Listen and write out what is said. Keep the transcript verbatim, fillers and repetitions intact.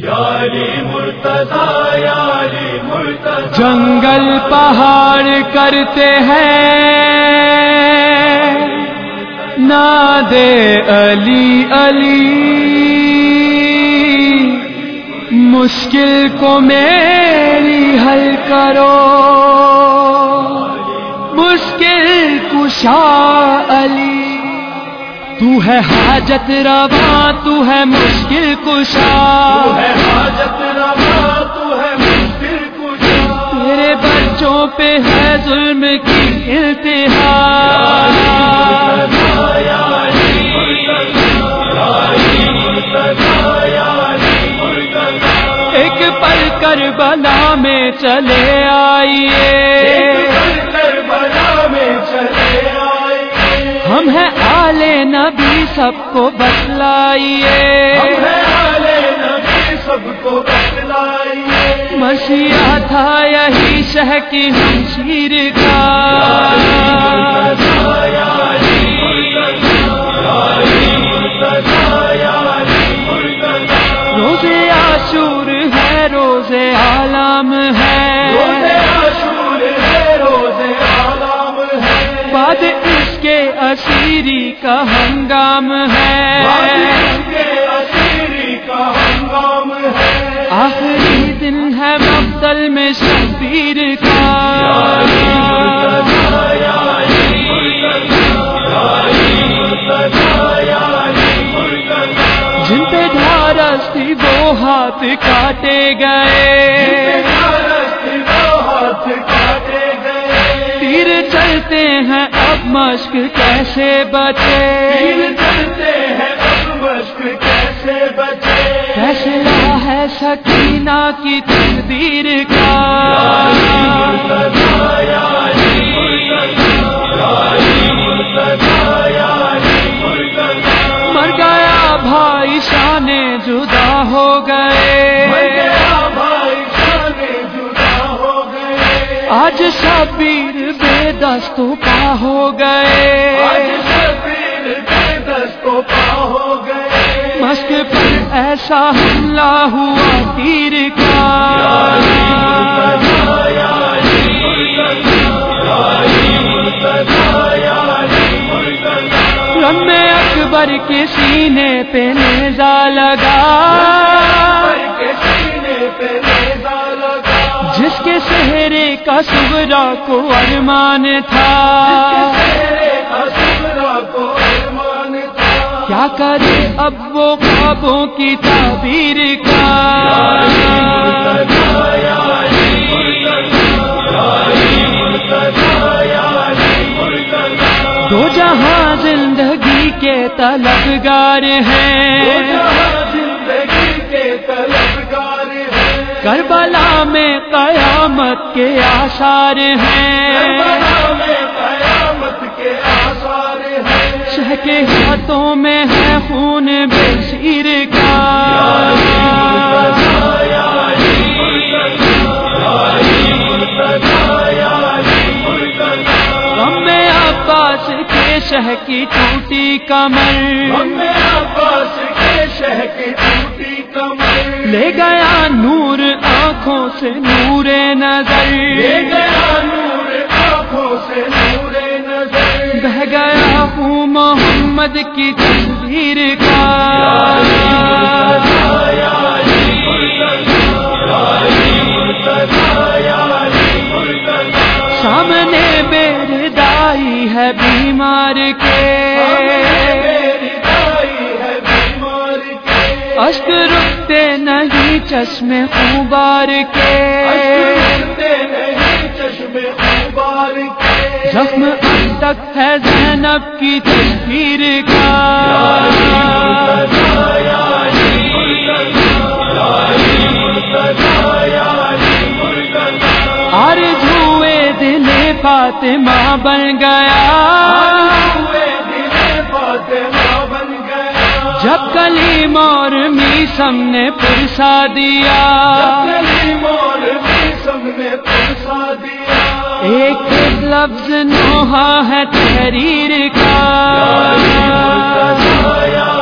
جنگل پہاڑ کرتے ہیں نادے علی علی، مشکل کو میری حل کرو، مشکل کشا علی۔ تو ہے حاجت رواں، تو ہے مشکل کشا، تو ہے حاجت رواں، تو ہے مشکل کشا۔ تیرے بچوں پہ ہے ظلم کی انتہا، ایک پل کربلا میں چلے آئیے، کربلا میں چلے آئیے، ہم ہیں آل نبی سب کو بتلائیے، ہم ہیں آل نبی سب کو بتلائیے۔ مسیحا تھا یہی شہ کی شمشیر کا، روزے عاشور ہے، روزے عالم ہے، روزے عاشور ہے، روزے عالم ہے، بعد اس کے اسیری کا ہنگام ہے، اس کے اسیری کا ہنگام ہے، آخری دن ہے مقتل میں شبیر کا، جن پہ ڈھارس تھی وہ ہاتھ کاٹے گئے، ہاتھ کاٹے گئے، تیر چلتے ہیں اب مشق کیسے بچے، تیر چلتے ہیں اب مشق کیسے بچے، فیصلہ ہے سکینہ کی تقدیر کا، مر گیا بھائی شان جدا ہو گئے، بھائی شانے جدا ہو گئے، آج شبیر بے دست و پا ہو گئے، آج شبیر بے دست و پا ہو گئے، مشق پر ایسا حملہ ہوا تیر کا، رم اکبر کے سینے پہ نیزہ لگا، کے سینے پہ نیزہ لگا، جس کے چہرے کا صغرا کو ارمان تھا، چہرے کا صغرا کو ارمان تھا، کیا کرے اب وہ خوابوں کی تعبیر کا، دو جہاں زندگی کے طلبگار ہیں، زندگی کے طلبگار ہیں، کربلا میں قیامت کے آثار ہیں، کربلا میں قیامت کے آثار ہیں، شہ کے ہاتھوں میں ہے خون بے شیر کا، غم عباس کے شہ کی ٹوٹی کمر، عباس کے شہ کی ٹوٹی کمر، لے گیا نور آنکھوں سے نور نظر، لے گیا نور آنکھوں سے نور نظر، بہ گیا خون محمد کی تصویر کا، سامنے بے دائی ہے بیمار کے، اشک رکتے نہیں چشمے خوبار کے، زخم اب تک ہے زینب کی تصویر کا، آرزوئے دل فاطمہ بن گیا، جب کلیم اور میثم نے پرسا دیا، ایک لفظ نوحہ ہے تحریر کا،